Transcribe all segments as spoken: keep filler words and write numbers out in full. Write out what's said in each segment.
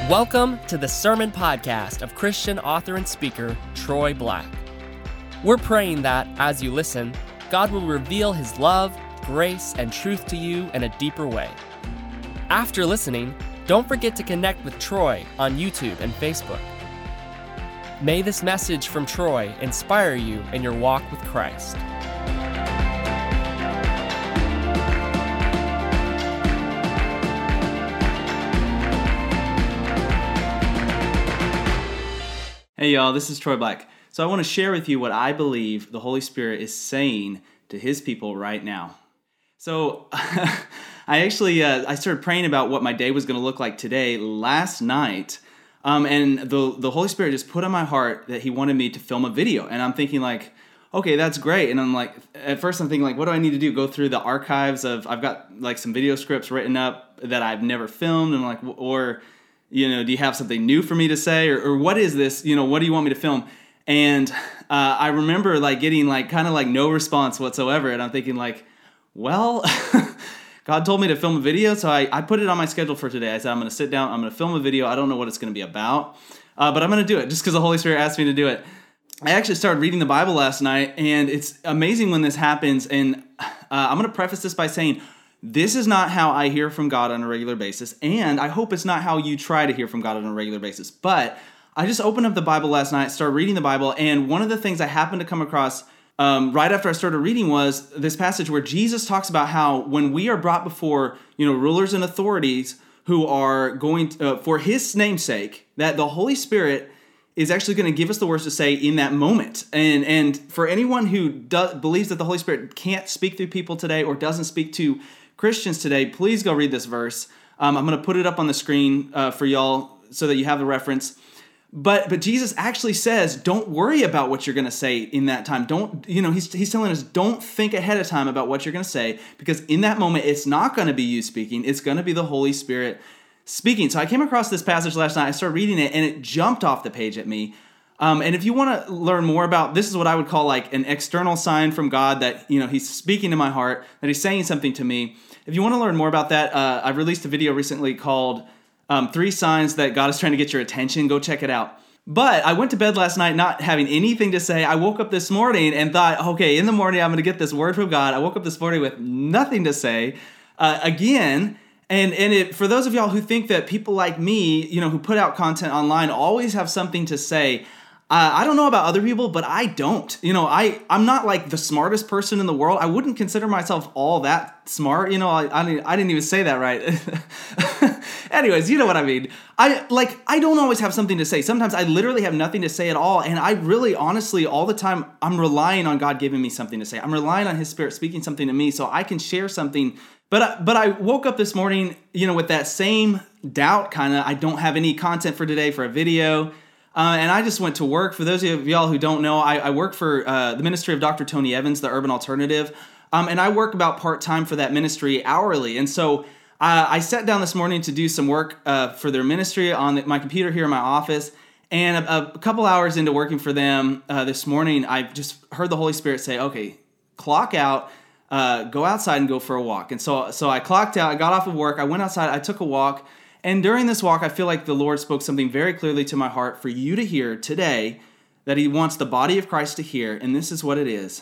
Welcome to the Sermon Podcast of Christian author and speaker Troy Black. We're praying that, as you listen, God will reveal His love, grace, and truth to you in a deeper way. After listening, don't forget to connect with Troy on YouTube and Facebook. May this message from Troy inspire you in your walk with Christ. Hey y'all, this is Troy Black. So I want to share with you what I believe the Holy Spirit is saying to His people right now. So I actually, uh, I started praying about what my day was going to look like today last night. Um, and the, the Holy Spirit just put on my heart that He wanted me to film a video. And I'm thinking like, okay, that's great. And I'm like, at first I'm thinking like, what do I need to do? Go through the archives of, I've got like some video scripts written up that I've never filmed. And I'm like, or... you know, do you have something new for me to say? Or, or what is this? You know, what do you want me to film? And uh, I remember like getting like kind of like no response whatsoever. And I'm thinking like, well, God told me to film a video. So I, I put it on my schedule for today. I said, I'm going to sit down. I'm going to film a video. I don't know what it's going to be about, uh, but I'm going to do it just because the Holy Spirit asked me to do it. I actually started reading the Bible last night, and it's amazing when this happens. And uh, I'm going to preface this by saying, this is not how I hear from God on a regular basis, and I hope it's not how you try to hear from God on a regular basis. But I just opened up the Bible last night, started reading the Bible, and one of the things I happened to come across um, right after I started reading was this passage where Jesus talks about how when we are brought before, you know, rulers and authorities who are going to, uh, for His name's sake, that the Holy Spirit is actually going to give us the words to say in that moment. And and for anyone who do, believes that the Holy Spirit can't speak through people today or doesn't speak to Christians today, please go read this verse. Um, I'm going to put it up on the screen uh, for y'all so that you have the reference. But but Jesus actually says, don't worry about what you're going to say in that time. Don't, you know, he's, he's telling us, don't think ahead of time about what you're going to say, because in that moment, it's not going to be you speaking. It's going to be the Holy Spirit speaking. So I came across this passage last night. I started reading it, and it jumped off the page at me. Um, and if you want to learn more about, this is what I would call like an external sign from God that, you know, He's speaking to my heart, that He's saying something to me. If you want to learn more about that, uh, I've released a video recently called um, Three Signs That God is Trying to Get Your Attention. Go check it out. But I went to bed last night not having anything to say. I woke up this morning and thought, okay, in the morning I'm going to get this word from God. I woke up this morning with nothing to say uh, again. And and it, for those of y'all who think that people like me, you know, who put out content online always have something to say, Uh, I don't know about other people, but I don't. You know, I, I'm not like the smartest person in the world. I wouldn't consider myself all that smart. You know, I, I, didn't, I didn't even say that right. Anyways, you know what I mean. I like, I don't always have something to say. Sometimes I literally have nothing to say at all. And I really, honestly, all the time, I'm relying on God giving me something to say. I'm relying on His Spirit speaking something to me so I can share something. But, I, but I woke up this morning, you know, with that same doubt kind of. I don't have any content for today for a video. Uh, and I just went to work. For those of y'all who don't know, I, I work for uh, the ministry of Doctor Tony Evans, the Urban Alternative. Um, and I work about part-time for that ministry hourly. And so uh, I sat down this morning to do some work uh, for their ministry on the, my computer here in my office. And a, a couple hours into working for them uh, this morning, I just heard the Holy Spirit say, okay, clock out, uh, go outside and go for a walk. And so, so I clocked out, I got off of work, I went outside, I took a walk. And during this walk, I feel like the Lord spoke something very clearly to my heart for you to hear today that He wants the body of Christ to hear. And this is what it is.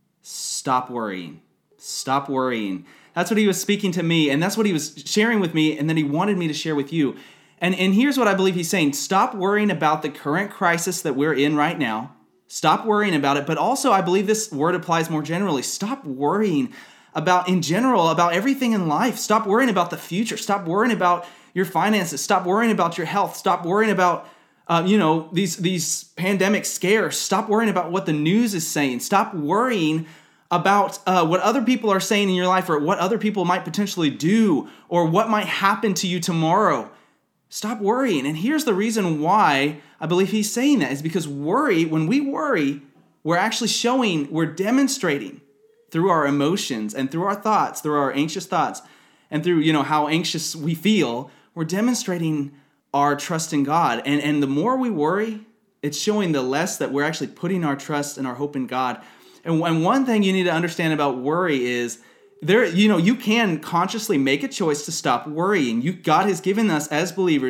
Stop worrying. Stop worrying. That's what He was speaking to me, and that's what He was sharing with me, and then He wanted me to share with you. And, and here's what I believe He's saying. Stop worrying about the current crisis that we're in right now. Stop worrying about it. But also, I believe this word applies more generally. Stop worrying about, in general, about everything in life. Stop worrying about the future. Stop worrying about your finances. Stop worrying about your health. Stop worrying about, uh, you know, these these pandemic scares. Stop worrying about what the news is saying. Stop worrying about uh, what other people are saying in your life, or what other people might potentially do, or what might happen to you tomorrow. Stop worrying. And here's the reason why I believe He's saying that is because worry, when we worry, we're actually showing, we're demonstrating through our emotions and through our thoughts, through our anxious thoughts, and through, you know, how anxious we feel, we're demonstrating our trust in God. And, and the more we worry, it's showing the less that we're actually putting our trust and our hope in God. And, and one thing you need to understand about worry is there, you know, you can consciously make a choice to stop worrying. You, God has given us as believers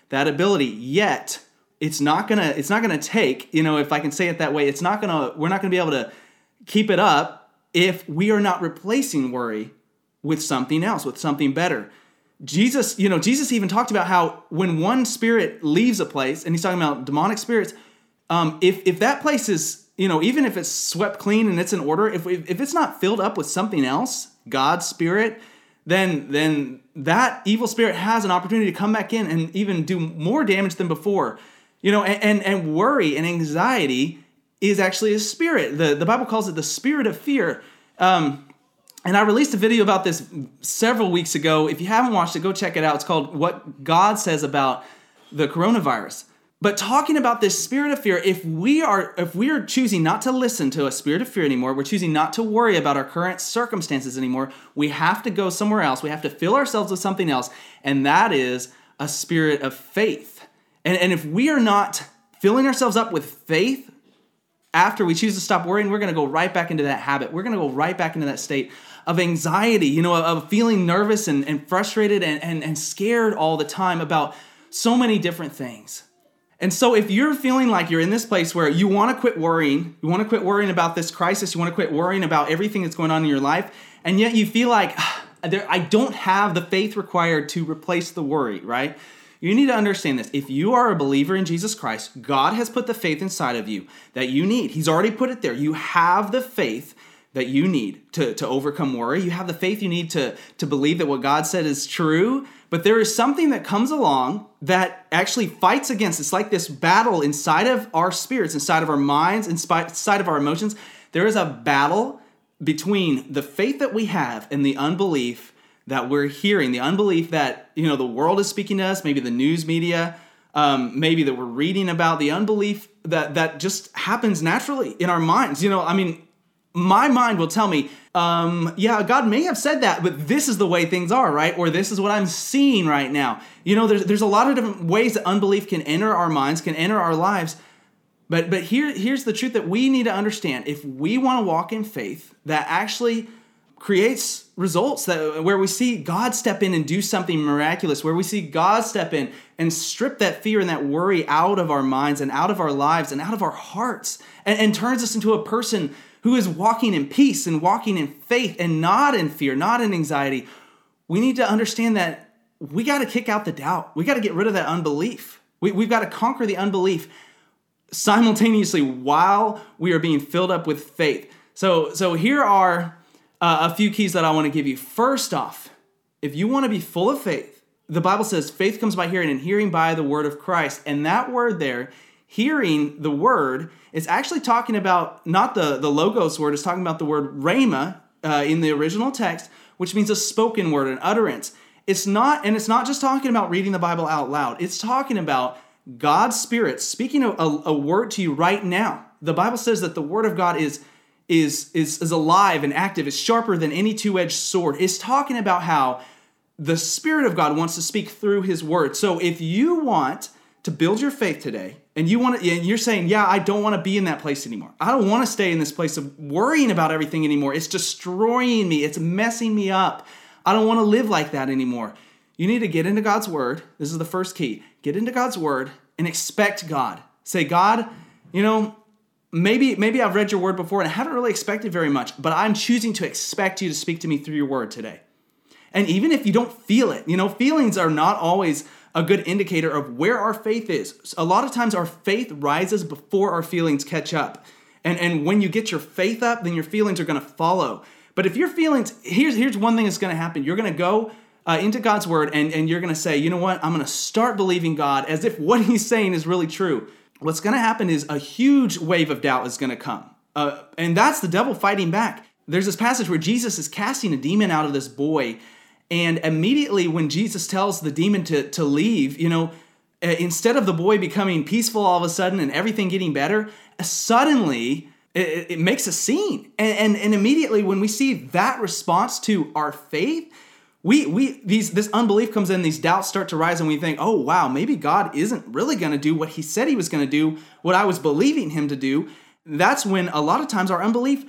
that ability. Yet it's not gonna it's not gonna take, you know, if I can say it that way, it's not gonna we're not gonna be able to keep it up if we are not replacing worry with something else, with something better. Jesus, you know, Jesus even talked about how when one spirit leaves a place, and he's talking about demonic spirits, um, if if that place is, you know, even if it's swept clean and it's in order, if if it's not filled up with something else, God's spirit, then then that evil spirit has an opportunity to come back in and even do more damage than before. You know, and and, and worry and anxiety is actually a spirit. The the Bible calls it the spirit of fear. Um, and I released a video about this several weeks ago. If you haven't watched it, go check it out. It's called What God Says About the Coronavirus. But talking about this spirit of fear, if we are if we are choosing not to listen to a spirit of fear anymore, we're choosing not to worry about our current circumstances anymore, we have to go somewhere else. We have to fill ourselves with something else, and that is a spirit of faith. And, and if we are not filling ourselves up with faith after we choose to stop worrying, we're going to go right back into that habit. We're going to go right back into that state of anxiety, you know, of feeling nervous and, and frustrated and, and, and scared all the time about so many different things. And so if you're feeling like you're in this place where you want to quit worrying, you want to quit worrying about this crisis, you want to quit worrying about everything that's going on in your life, and yet you feel like, I don't have the faith required to replace the worry, right? You need to understand this. If you are a believer in Jesus Christ, God has put the faith inside of you that you need. He's already put it there. You have the faith that you need to, to overcome worry. You have the faith you need to, to believe that what God said is true. But there is something that comes along that actually fights against. It's like this battle inside of our spirits, inside of our minds, inside of our emotions. There is a battle between the faith that we have and the unbelief that we're hearing, the unbelief that, you know, the world is speaking to us, maybe the news media, um, maybe that we're reading about, the unbelief that, that just happens naturally in our minds. You know, I mean, my mind will tell me, um, yeah, God may have said that, but this is the way things are, right? Or this is what I'm seeing right now. You know, there's there's a lot of different ways that unbelief can enter our minds, can enter our lives. But but here here's the truth that we need to understand. If we want to walk in faith that actually creates results, that where we see God step in and do something miraculous, where we see God step in and strip that fear and that worry out of our minds and out of our lives and out of our hearts, and, and turns us into a person who is walking in peace and walking in faith and not in fear, not in anxiety, we need to understand that we got to kick out the doubt. We got to get rid of that unbelief. We, we've got to conquer the unbelief simultaneously while we are being filled up with faith. So, so here are uh, a few keys that I want to give you. First off, if you want to be full of faith, the Bible says faith comes by hearing and hearing by the word of Christ. And that word there, hearing the word, is actually talking about not the, the logos word, it's talking about the word rhema uh, in the original text, which means a spoken word, an utterance. It's not, and it's not just talking about reading the Bible out loud. It's talking about God's Spirit speaking a, a, a word to you right now. The Bible says that the word of God is, is, is, is alive and active. It's sharper than any two-edged sword. It's talking about how the Spirit of God wants to speak through his word. So if you want to build your faith today, and you want to, and you're saying, yeah, I don't want to be in that place anymore. I don't want to stay in this place of worrying about everything anymore. It's destroying me. It's messing me up. I don't want to live like that anymore. You need to get into God's word. This is the first key. Get into God's word and expect God. Say, God, you know, maybe, maybe I've read your word before and I haven't really expected very much, but I'm choosing to expect you to speak to me through your word today. And even if you don't feel it, you know, feelings are not always a good indicator of where our faith is. A lot of times our faith rises before our feelings catch up. And, and when you get your faith up, then your feelings are going to follow. But if your feelings, here's, here's one thing that's going to happen. You're going to go uh, into God's word and, and you're going to say, you know what? I'm going to start believing God as if what he's saying is really true. What's going to happen is a huge wave of doubt is going to come. Uh, and that's the devil fighting back. There's this passage where Jesus is casting a demon out of this boy. And immediately when Jesus tells the demon to, to leave, you know, instead of the boy becoming peaceful all of a sudden and everything getting better, suddenly it, it makes a scene. And, and, and immediately when we see that response to our faith, we we these this unbelief comes in, these doubts start to rise, and we think, oh, wow, maybe God isn't really going to do what he said he was going to do, what I was believing him to do. That's when a lot of times our unbelief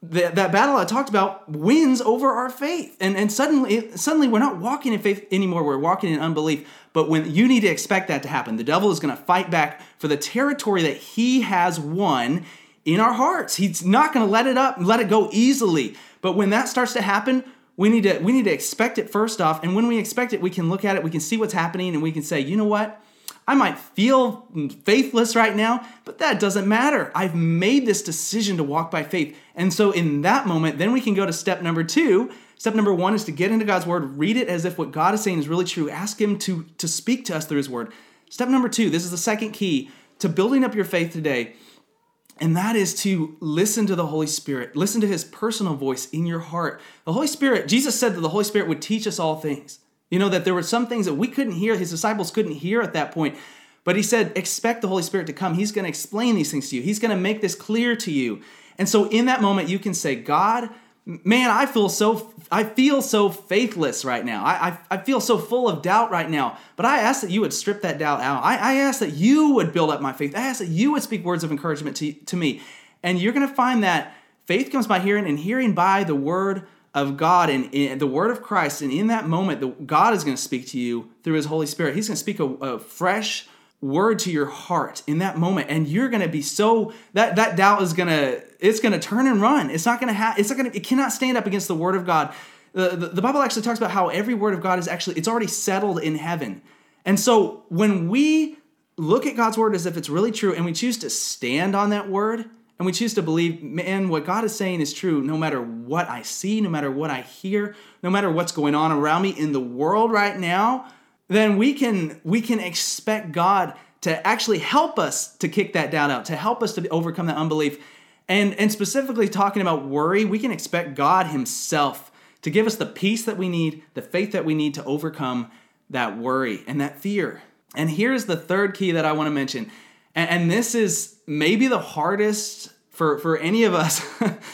that, that battle I talked about wins over our faith. And, and suddenly, suddenly we're not walking in faith anymore. We're walking in unbelief. But when you need to expect that to happen, the devil is going to fight back for the territory that he has won in our hearts. He's not going to let it up, let it go easily. But when that starts to happen, we need to we need to expect it first off. And when we expect it, we can look at it, we can see what's happening, and we can say, you know what? I might feel faithless right now, but that doesn't matter. I've made this decision to walk by faith. And so in that moment, then we can go to step number two. Step number one is to get into God's word, read it as if what God is saying is really true. Ask him to, to speak to us through his word. Step number two, this is the second key to building up your faith today, and that is to listen to the Holy Spirit. Listen to his personal voice in your heart. The Holy Spirit, Jesus said that the Holy Spirit would teach us all things. You know, that there were some things that we couldn't hear, his disciples couldn't hear at that point. But he said, expect the Holy Spirit to come. He's going to explain these things to you. He's going to make this clear to you. And so in that moment, you can say, God, man, I feel so I feel so faithless right now. I, I, I feel so full of doubt right now. But I ask that you would strip that doubt out. I, I ask that you would build up my faith. I ask that you would speak words of encouragement to, to me. And you're going to find that faith comes by hearing, and hearing by the word of God and, and the word of Christ. And in that moment, the, God is going to speak to you through his Holy Spirit. He's going to speak a, a fresh word to your heart in that moment. And you're going to be so, that, that doubt is going to, it's going to turn and run. It's not going to have, it's not going to, it cannot stand up against the word of God. The, the, the Bible actually talks about how every word of God is actually, it's already settled in heaven. And so when we look at God's word as if it's really true, and we choose to stand on that word, and we choose to believe, man, what God is saying is true no matter what I see, no matter what I hear, no matter what's going on around me in the world right now, then we can we can expect God to actually help us to kick that doubt out, to help us to overcome that unbelief. And, and specifically talking about worry, we can expect God himself to give us the peace that we need, the faith that we need to overcome that worry and that fear. And here's the third key that I want to mention. And this is maybe the hardest for, for any of us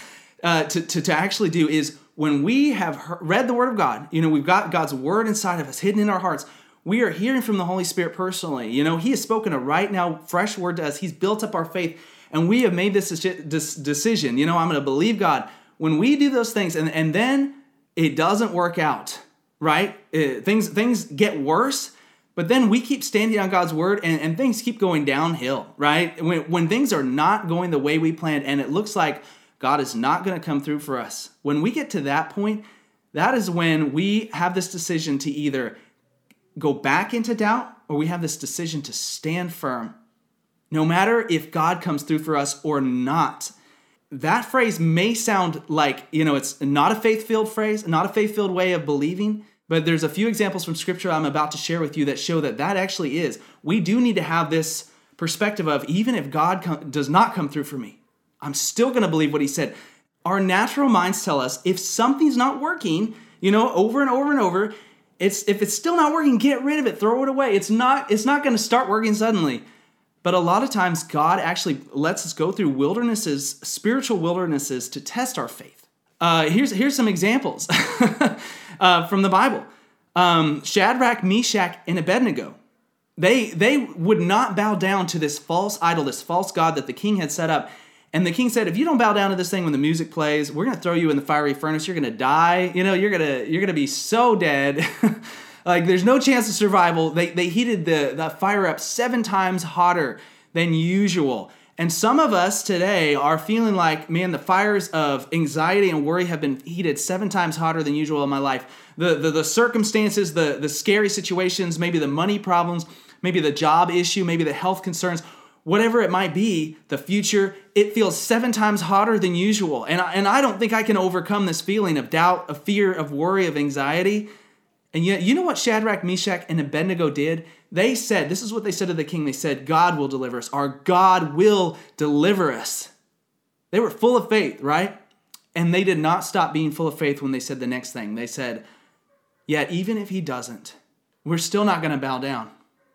uh, to, to, to actually do, is when we have heard, read the word of God, you know, we've got God's word inside of us, hidden in our hearts. We are hearing from the Holy Spirit personally. You know, he has spoken a right now fresh word to us. He's built up our faith, and we have made this decision. You know, I'm going to believe God. When we do those things and, and then it doesn't work out, right? It, things, things get worse. But then we keep standing on God's word, and, and things keep going downhill, right? When, when things are not going the way we planned, and it looks like God is not going to come through for us, when we get to that point, that is when we have this decision to either go back into doubt, or we have this decision to stand firm, no matter if God comes through for us or not. That phrase may sound like, you know, it's not a faith-filled phrase, not a faith-filled way of believing. But there's a few examples from Scripture I'm about to share with you that show that that actually is. We do need to have this perspective of, even if God com- does not come through for me, I'm still going to believe what he said. Our natural minds tell us if something's not working, you know, over and over and over, it's if it's still not working, get rid of it, throw it away. It's not, it's not going to start working suddenly. But a lot of times God actually lets us go through wildernesses, spiritual wildernesses, to test our faith. Uh, here's, here's some examples. Uh, from the Bible. Um, Shadrach, Meshach, and Abednego. They, they would not bow down to this false idol, this false god that the king had set up. And the king said, if you don't bow down to this thing when the music plays, we're going to throw you in the fiery furnace. You're going to die. You know, you're going to you're going to be so dead. Like, there's no chance of survival. They, they heated the, the fire up seven times hotter than usual. And some of us today are feeling like, man, the fires of anxiety and worry have been heated seven times hotter than usual in my life. The, the, the circumstances, the, the scary situations, maybe the money problems, maybe the job issue, maybe the health concerns, whatever it might be, the future, it feels seven times hotter than usual. And I, and I don't think I can overcome this feeling of doubt, of fear, of worry, of anxiety. And yet, you know what Shadrach, Meshach, and Abednego did? They said, this is what they said to the king. They said, God will deliver us. Our God will deliver us. They were full of faith, right? And they did not stop being full of faith when they said the next thing. They said, yet even if he doesn't, we're still not going to bow down.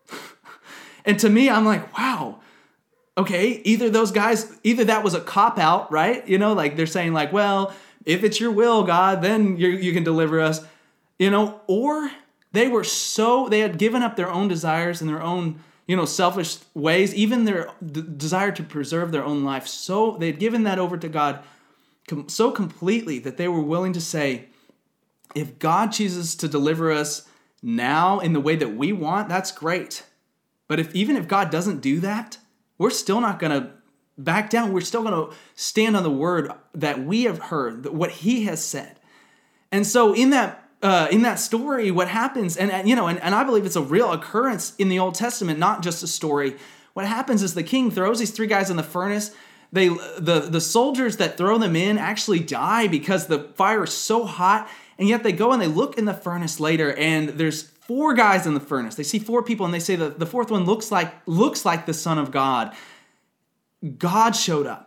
And to me, I'm like, wow. Okay, either those guys, either that was a cop-out, right? You know, like they're saying like, well, if it's your will, God, then you you can deliver us. You know, or they were so, they had given up their own desires and their own, you know, selfish ways, even their d- desire to preserve their own life. So they had given that over to God. com- so completely that they were willing to say, if God chooses to deliver us now in the way that we want, that's great. But if even if God doesn't do that, we're still not going to back down. We're still going to stand on the word that we have heard, what he has said. And so in that uh, in that story, what happens, and, and you know, and, and I believe it's a real occurrence in the Old Testament, not just a story. What happens is the king throws these three guys in the furnace. They the the soldiers that throw them in actually die because the fire is so hot. And yet they go and they look in the furnace later, and there's four guys in the furnace. They see four people, and they say that the fourth one looks like looks like the Son of God. God showed up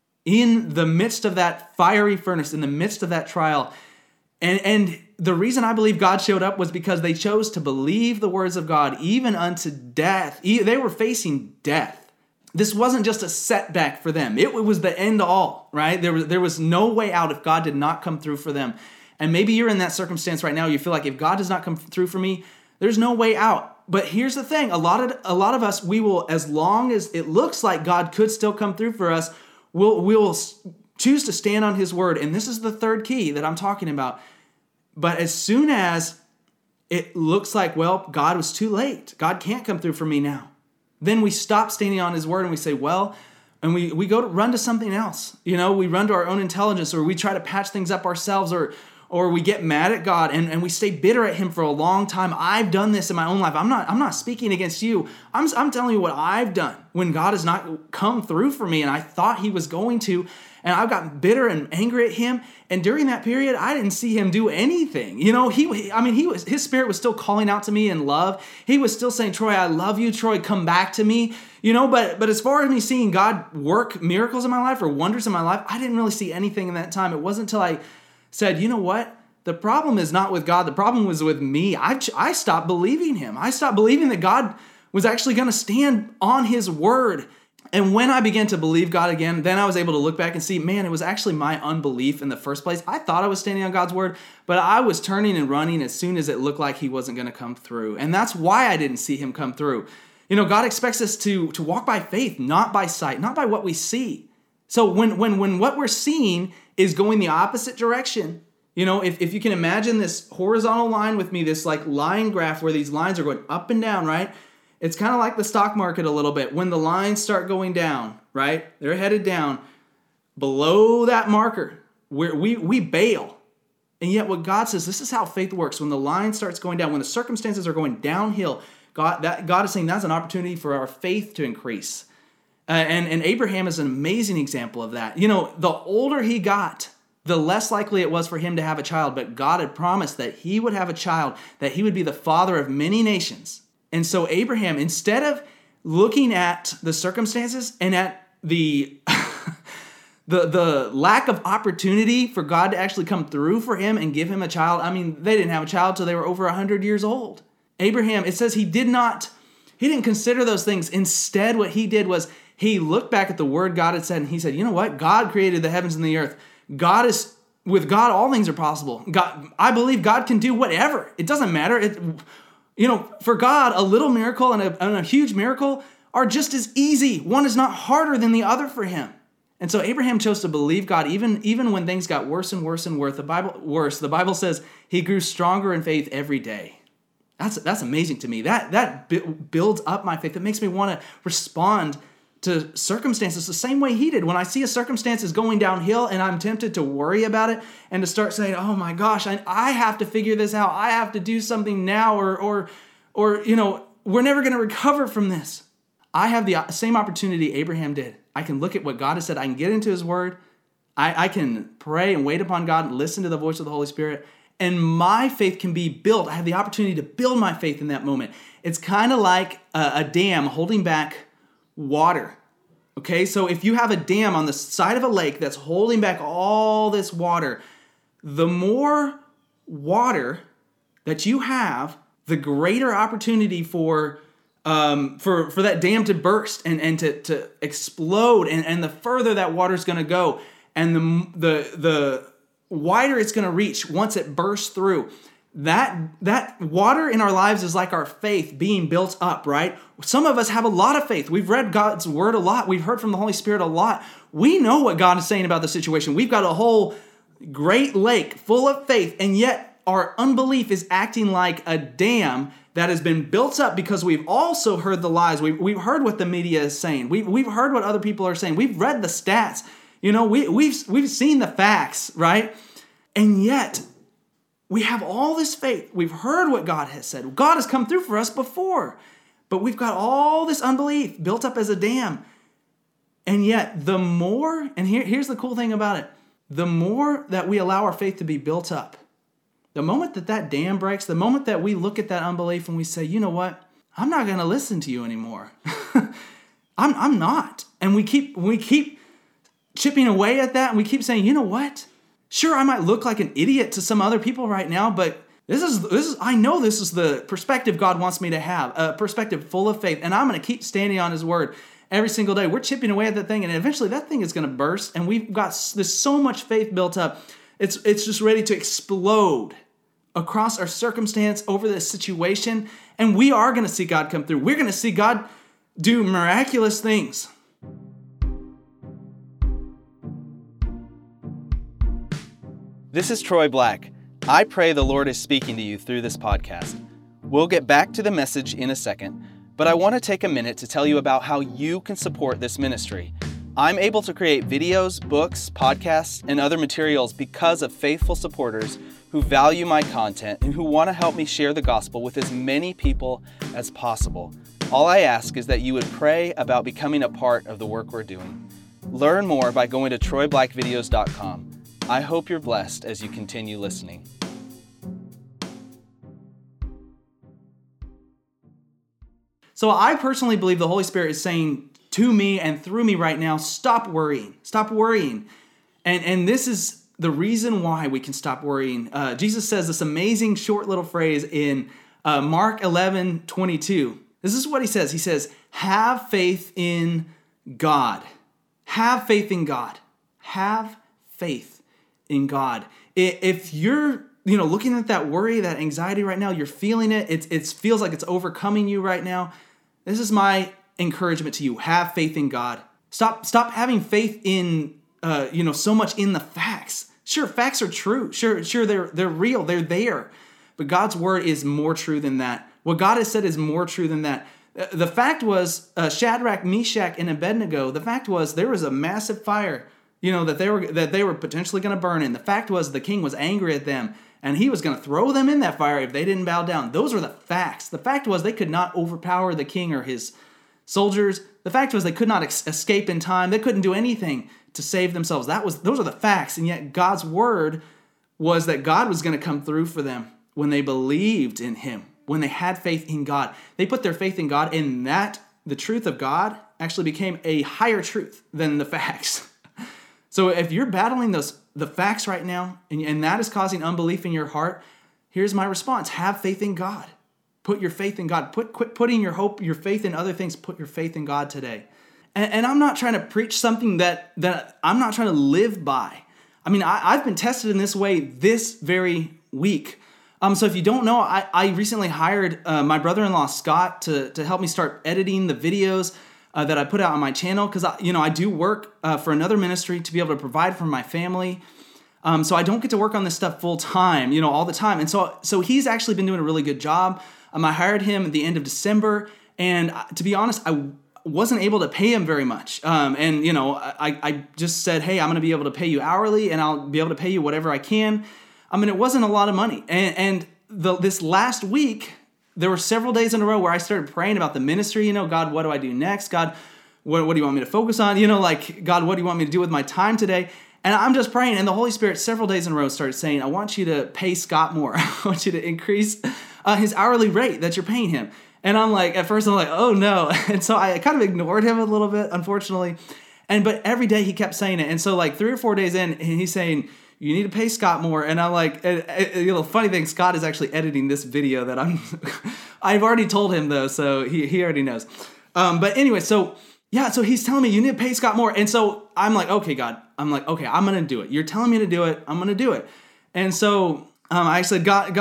in the midst of that fiery furnace, in the midst of that trial. And, and the reason I believe God showed up was because they chose to believe the words of God, even unto death. They were facing death. This wasn't just a setback for them. It was the end all, right? There was, there was no way out if God did not come through for them. And maybe you're in that circumstance right now. You feel like if God does not come through for me, there's no way out. But here's the thing. A lot of a lot of us, we will, as long as it looks like God could still come through for us, we'll, we'll choose to stand on his word. And this is the third key that I'm talking about. But as soon as it looks like, well, God was too late, God can't come through for me now, then we stop standing on his word and we say, well, and we, we go to run to something else. You know, we run to our own intelligence, or we try to patch things up ourselves, or Or we get mad at God and, and we stay bitter at him for a long time. I've done this in my own life. I'm not I'm not speaking against you. I'm, I'm telling you what I've done when God has not come through for me and I thought he was going to. And I've gotten bitter and angry at him. And during that period, I didn't see him do anything. You know, he I mean, he was his spirit was still calling out to me in love. He was still saying, Troy, I love you. Troy, come back to me. You know, but but as far as me seeing God work miracles in my life or wonders in my life, I didn't really see anything in that time. It wasn't until I said, you know what? The problem is not with God. The problem was with me. I, I stopped believing him. I stopped believing that God was actually going to stand on his word. And when I began to believe God again, then I was able to look back and see, man, it was actually my unbelief in the first place. I thought I was standing on God's word, but I was turning and running as soon as it looked like he wasn't going to come through. And that's why I didn't see him come through. You know, God expects us to, to walk by faith, not by sight, not by what we see. So when, when, when what we're seeing is going the opposite direction, you know, if, if you can imagine this horizontal line with me, this like line graph where these lines are going up and down, right? It's kind of like the stock market a little bit. When the lines start going down, right? They're headed down below that marker where we, we bail. And yet what God says, this is how faith works. When the line starts going down, when the circumstances are going downhill, God, that, God is saying that's an opportunity for our faith to increase. Uh, and, and Abraham is an amazing example of that. You know, the older he got, the less likely it was for him to have a child, but God had promised that he would have a child, that he would be the father of many nations. And so Abraham, instead of looking at the circumstances and at the, the, the lack of opportunity for God to actually come through for him and give him a child, I mean, they didn't have a child till they were over one hundred years old. Abraham, it says he did not, he didn't consider those things. Instead, what he did was he looked back at the word God had said, and he said, you know what? God created the heavens and the earth. God is, with God, all things are possible. God, I believe God can do whatever. It doesn't matter. It, you know, for God, a little miracle and a, and a huge miracle are just as easy. One is not harder than the other for him. And so Abraham chose to believe God even, even when things got worse and worse and worse. The Bible, worse. The Bible says he grew stronger in faith every day. That's, that's amazing to me. That, that builds up my faith. It makes me want to respond to circumstances the same way he did. When I see a circumstance is going downhill and I'm tempted to worry about it and to start saying, oh my gosh, I, I have to figure this out. I have to do something now or, or, or you know, we're never going to recover from this. I have the same opportunity Abraham did. I can look at what God has said. I can get into his word. I, I can pray and wait upon God and listen to the voice of the Holy Spirit. And my faith can be built. I have the opportunity to build my faith in that moment. It's kind of like a, a dam holding back water. Okay, so if you have a dam on the side of a lake that's holding back all this water, the more water that you have, the greater opportunity for um, for, for that dam to burst and, and to, to explode, and, and the further that water is going to go, and the, the, the wider it's going to reach once it bursts through. that that water in our lives is like our faith being built up, right? Some of us have a lot of faith. We've read God's word a lot. We've heard from the Holy Spirit a lot. We know what God is saying about the situation. We've got a whole great lake full of faith, and yet our unbelief is acting like a dam that has been built up because we've also heard the lies. We've, we've heard what the media is saying. We've, we've heard what other people are saying. We've read the stats. You know, we, we've, we've seen the facts, right? And yet, we have all this faith. We've heard what God has said. God has come through for us before. But we've got all this unbelief built up as a dam. And yet, the more, and here, here's the cool thing about it, the more that we allow our faith to be built up, the moment that that dam breaks, the moment that we look at that unbelief and we say, you know what, I'm not going to listen to you anymore. I'm, I'm not. And we keep, we keep chipping away at that, and we keep saying, you know what? Sure, I might look like an idiot to some other people right now, but this is, this is, I know this is the perspective God wants me to have, a perspective full of faith, and I'm going to keep standing on His word every single day. We're chipping away at that thing, and eventually that thing is going to burst, and we've got this so much faith built up. It's, it's just ready to explode across our circumstance over this situation, and we are going to see God come through. We're going to see God do miraculous things. This is Troy Black. I pray the Lord is speaking to you through this podcast. We'll get back to the message in a second, but I want to take a minute to tell you about how you can support this ministry. I'm able to create videos, books, podcasts, and other materials because of faithful supporters who value my content and who want to help me share the gospel with as many people as possible. All I ask is that you would pray about becoming a part of the work we're doing. Learn more by going to troy black videos dot com. I hope you're blessed as you continue listening. So I personally believe the Holy Spirit is saying to me and through me right now, stop worrying, stop worrying. And, and this is the reason why we can stop worrying. Uh, Jesus says this amazing short little phrase in uh, Mark eleven twenty-two. This is what He says. He says, have faith in God. Have faith in God. Have faith in God. If you're, you know, looking at that worry, that anxiety right now, you're feeling it, it, it feels like it's overcoming you right now, this is my encouragement to you. Have faith in God. Stop, stop having faith in, uh, you know, so much in the facts. Sure, facts are true. Sure, sure, they're they're real. They're there. But God's word is more true than that. What God has said is more true than that. The fact was, uh, Shadrach, Meshach, and Abednego, the fact was there was a massive fire, you know, that they were that they were potentially going to burn in. The fact was the king was angry at them, and he was going to throw them in that fire if they didn't bow down. Those were the facts. The fact was they could not overpower the king or his soldiers. The fact was they could not ex- escape in time. They couldn't do anything to save themselves. That was those are the facts, and yet God's word was that God was going to come through for them when they believed in Him, when they had faith in God. They put their faith in God, and that, the truth of God, actually became a higher truth than the facts. So if you're battling those the facts right now, and, and that is causing unbelief in your heart, here's my response. Have faith in God. Put your faith in God. Put, quit putting your hope, your faith in other things. Put your faith in God today. And, and I'm not trying to preach something that, that I'm not trying to live by. I mean, I, I've been tested in this way this very week. Um, so if you don't know, I, I recently hired uh, my brother-in-law, Scott, to, to help me start editing the videos uh, that I put out on my channel. Because, you know, I do work uh, for another ministry to be able to provide for my family. Um, so I don't get to work on this stuff full time, you know, all the time. And so, so he's actually been doing a really good job. Um, I hired him at the end of December. And to be honest, I wasn't able to pay him very much. Um, and, you know, I, I just said, hey, I'm going to be able to pay you hourly, and I'll be able to pay you whatever I can. I mean, it wasn't a lot of money. And, and the, this last week, there were several days in a row where I started praying about the ministry. You know, God, what do I do next? God, what, what do you want me to focus on? You know, like, God, what do you want me to do with my time today? And I'm just praying, and the Holy Spirit several days in a row started saying, I want you to pay Scott more. I want you to increase uh, his hourly rate that you're paying him. And I'm like, at first I'm like, oh no. And so I kind of ignored him a little bit, unfortunately. And but every day he kept saying it. And so like three or four days in, and he's saying, you need to pay Scott more. And I'm like, and, and, you know, funny thing, Scott is actually editing this video that I'm, I've already told him though, so he, he already knows. Um, but anyway, so yeah, so he's telling me you need to pay Scott more. And so I'm like, okay, God, I'm like, okay, I'm going to do it. You're telling me to do it. I'm going to do it. And so um, I said, God, God,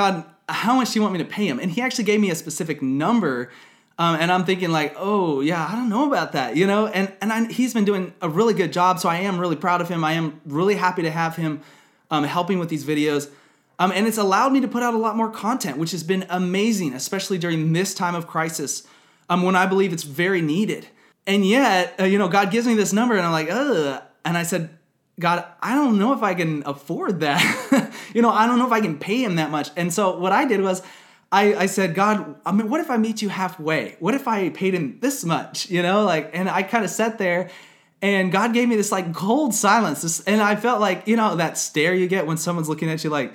how much do you want me to pay him? And he actually gave me a specific number. Um, and I'm thinking like, oh yeah, I don't know about that, you know? And and I, he's been doing a really good job. So I am really proud of him. I am really happy to have him um, helping with these videos. Um, and it's allowed me to put out a lot more content, which has been amazing, especially during this time of crisis, um, when I believe it's very needed. And yet, uh, you know, God gives me this number and I'm like, ugh. And I said, God, I don't know if I can afford that. you know, I don't know if I can pay him that much. And so what I did was I, I said, God, I mean, what if I meet you halfway? What if I paid him this much? You know, like, and I kind of sat there and God gave me this like cold silence. This, and I felt like, you know, that stare you get when someone's looking at you like,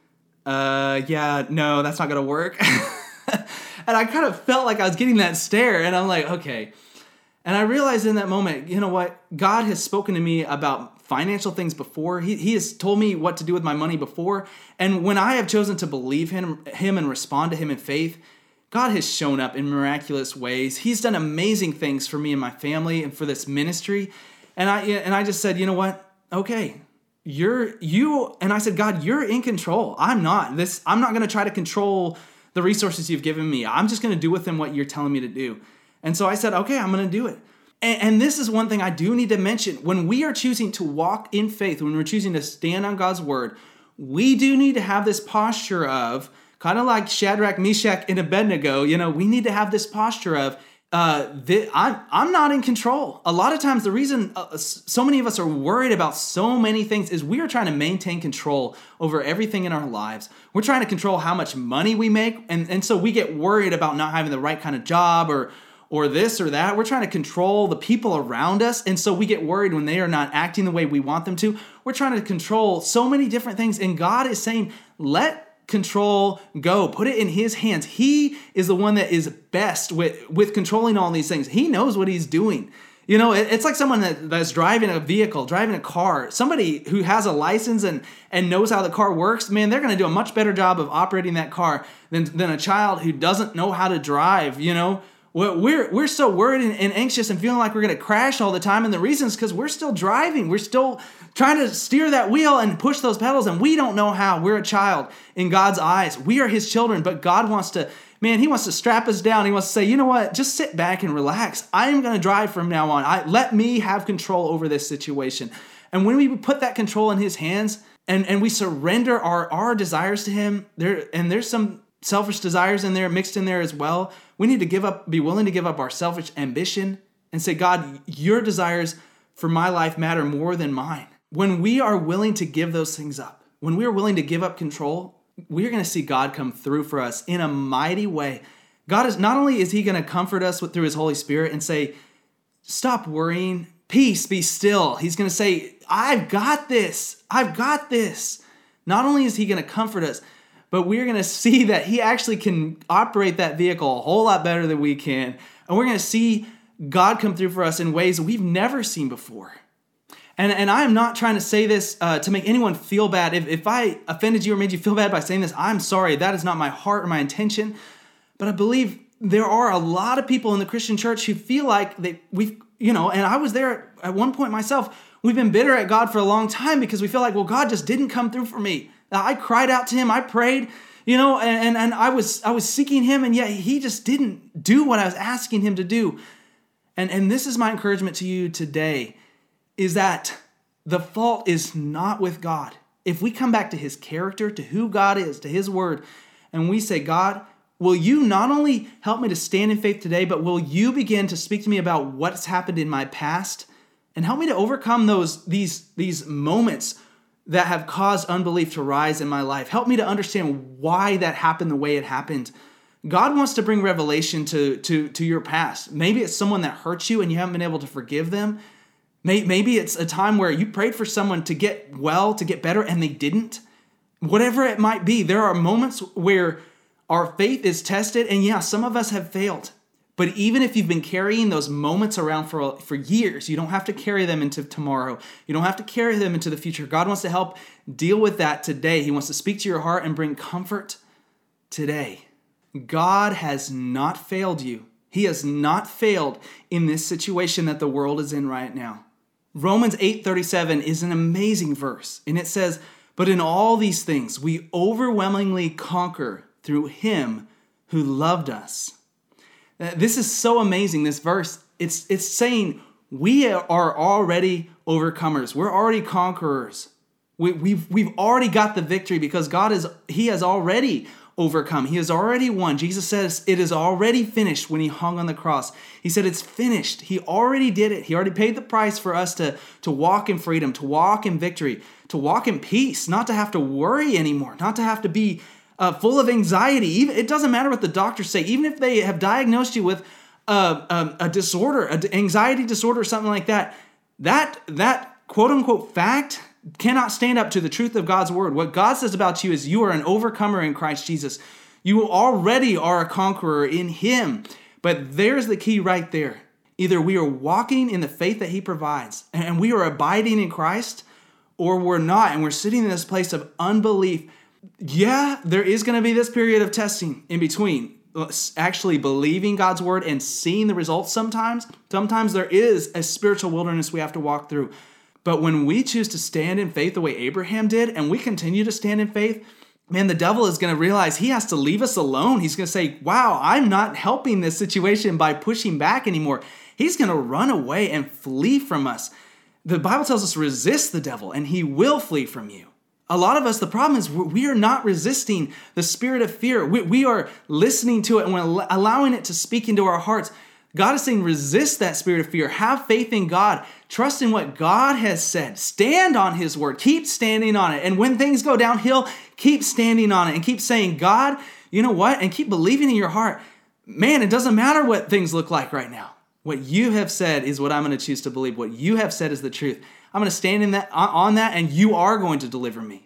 uh, yeah, no, that's not going to work. And I kind of felt like I was getting that stare and I'm like, okay. And I realized in that moment, you know what? God has spoken to me about financial things before. He, he has told me what to do with my money before. And when I have chosen to believe him, him and respond to him in faith, God has shown up in miraculous ways. He's done amazing things for me and my family and for this ministry. And I and I just said, you know what? Okay, you're you. And I said, God, you're in control. I'm not. This. I'm not going to try to control the resources you've given me. I'm just going to do with them what you're telling me to do. And so I said, okay, I'm going to do it. And, and this is one thing I do need to mention. When we are choosing to walk in faith, when we're choosing to stand on God's word, we do need to have this posture of, kind of like Shadrach, Meshach, and Abednego, you know, we need to have this posture of, uh, that I'm, I'm not in control. A lot of times the reason uh, so many of us are worried about so many things is we are trying to maintain control over everything in our lives. We're trying to control how much money we make. And, and so we get worried about not having the right kind of job or or this or that. We're trying to control the people around us. And so we get worried when they are not acting the way we want them to. We're trying to control so many different things. And God is saying, let control go. Put it in his hands. He is the one that is best with, with controlling all these things. He knows what he's doing. You know, it, it's like someone that, that's driving a vehicle, driving a car. Somebody who has a license and, and knows how the car works, man, they're going to do a much better job of operating that car than, than a child who doesn't know how to drive, you know. We're we're so worried and, and anxious and feeling like we're going to crash all the time. And the reason is because we're still driving. We're still trying to steer that wheel and push those pedals. And we don't know how. We're a child in God's eyes. We are his children. But God wants to, man, he wants to strap us down. He wants to say, you know what? Just sit back and relax. I am going to drive from now on. I, let me have control over this situation. And when we put that control in his hands and, and we surrender our, our desires to him, there and there's some selfish desires in there, mixed in there as well. We need to give up, be willing to give up our selfish ambition and say, God, your desires for my life matter more than mine. When we are willing to give those things up, when we are willing to give up control, we're going to see God come through for us in a mighty way. God is, not only is he going to comfort us with, through his Holy Spirit and say, stop worrying, peace, be still. He's going to say, I've got this. I've got this. Not only is he going to comfort us, but we're going to see that he actually can operate that vehicle a whole lot better than we can. And we're going to see God come through for us in ways we've never seen before. And, and I am not trying to say this uh, to make anyone feel bad. If, if I offended you or made you feel bad by saying this, I'm sorry. That is not my heart or my intention. But I believe there are a lot of people in the Christian church who feel like they, we've, you know, and I was there at one point myself. We've been bitter at God for a long time because we feel like, well, God just didn't come through for me. I cried out to him. I prayed, you know, and, and I was I was seeking him, and yet he just didn't do what I was asking him to do. And, and this is my encouragement to you today, is that the fault is not with God. If we come back to his character, to who God is, to his word, and we say, God, will you not only help me to stand in faith today, but will you begin to speak to me about what's happened in my past and help me to overcome those these, these moments that have caused unbelief to rise in my life. Help me to understand why that happened the way it happened. God wants to bring revelation to, to, to your past. Maybe it's someone that hurt you and you haven't been able to forgive them. Maybe it's a time where you prayed for someone to get well, to get better, and they didn't. Whatever it might be, there are moments where our faith is tested, and yeah, some of us have failed. But even if you've been carrying those moments around for, for years, you don't have to carry them into tomorrow. You don't have to carry them into the future. God wants to help deal with that today. He wants to speak to your heart and bring comfort today. God has not failed you. He has not failed in this situation that the world is in right now. Romans eight thirty-seven is an amazing verse, and it says, but in all these things, we overwhelmingly conquer through him who loved us. This is so amazing, this verse. It's, it's saying we are already overcomers. We're already conquerors. We, we've, we've already got the victory because God is, he has already overcome. He has already won. Jesus says it is already finished when he hung on the cross. He said it's finished. He already did it. He already paid the price for us to, to walk in freedom, to walk in victory, to walk in peace, not to have to worry anymore, not to have to be uh, full of anxiety. Even, it doesn't matter what the doctors say. Even if they have diagnosed you with uh, um, a disorder, an anxiety disorder or something like that, that, that quote unquote fact cannot stand up to the truth of God's word. What God says about you is you are an overcomer in Christ Jesus. You already are a conqueror in him. But there's the key right there. Either we are walking in the faith that he provides and we are abiding in Christ, or we're not, and we're sitting in this place of unbelief. Yeah, there is going to be this period of testing in between actually believing God's word and seeing the results sometimes. Sometimes there is a spiritual wilderness we have to walk through. But when we choose to stand in faith the way Abraham did, and we continue to stand in faith, man, the devil is going to realize he has to leave us alone. He's going to say, wow, I'm not helping this situation by pushing back anymore. He's going to run away and flee from us. The Bible tells us resist the devil and he will flee from you. A lot of us, the problem is we are not resisting the spirit of fear. We, we are listening to it and we're allowing it to speak into our hearts. God is saying resist that spirit of fear. Have faith in God. Trust in what God has said. Stand on his word. Keep standing on it. And when things go downhill, keep standing on it and keep saying, God, you know what? And keep believing in your heart. Man, it doesn't matter what things look like right now. What you have said is what I'm going to choose to believe. What you have said is the truth. I'm going to stand in that on that, and you are going to deliver me.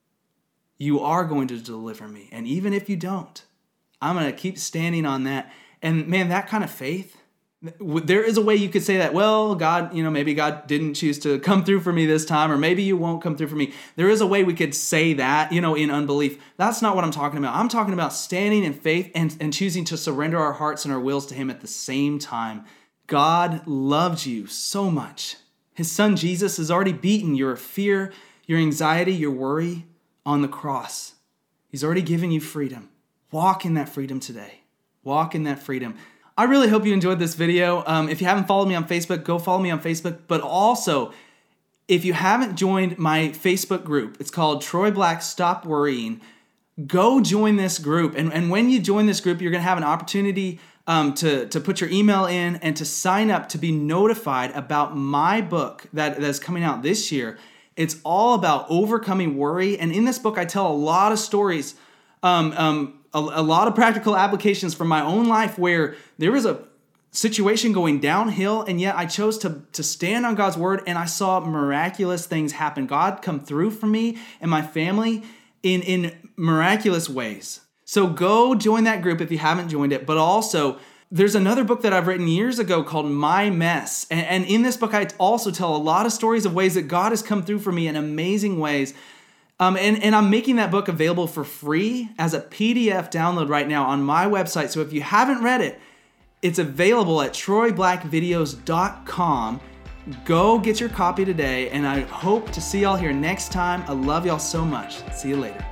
You are going to deliver me. And even if you don't, I'm going to keep standing on that. And man, that kind of faith, there is a way you could say that, well, God, you know, maybe God didn't choose to come through for me this time, or maybe you won't come through for me. There is a way we could say that, you know, in unbelief. That's not what I'm talking about. I'm talking about standing in faith and, and choosing to surrender our hearts and our wills to him at the same time. God loves you so much. His son Jesus has already beaten your fear, your anxiety, your worry on the cross. He's already given you freedom. Walk in that freedom today. Walk in that freedom. I really hope you enjoyed this video. Um, if you haven't followed me on Facebook, go follow me on Facebook. But also, if you haven't joined my Facebook group, it's called Troy Black Stop Worrying. Go join this group. And, and when you join this group, you're going to have an opportunity um, to, to put your email in and to sign up to be notified about my book that, that's coming out this year. It's all about overcoming worry. And in this book, I tell a lot of stories, um, um, a, a lot of practical applications from my own life where there was a situation going downhill, and yet I chose to, to stand on God's word, and I saw miraculous things happen. God come through for me and my family in, in miraculous ways. So go join that group if you haven't joined it. But also, there's another book that I've written years ago called My Mess. And, and in this book, I also tell a lot of stories of ways that God has come through for me in amazing ways. Um, and, and I'm making that book available for free as a P D F download right now on my website. So if you haven't read it, it's available at troy black videos dot com. Go get your copy today, and I hope to see y'all here next time. I love y'all so much. See you later.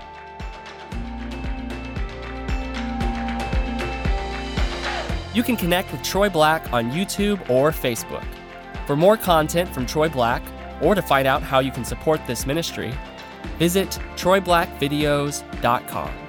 You can connect with Troy Black on YouTube or Facebook. For more content from Troy Black, or to find out how you can support this ministry, visit troy black videos dot com.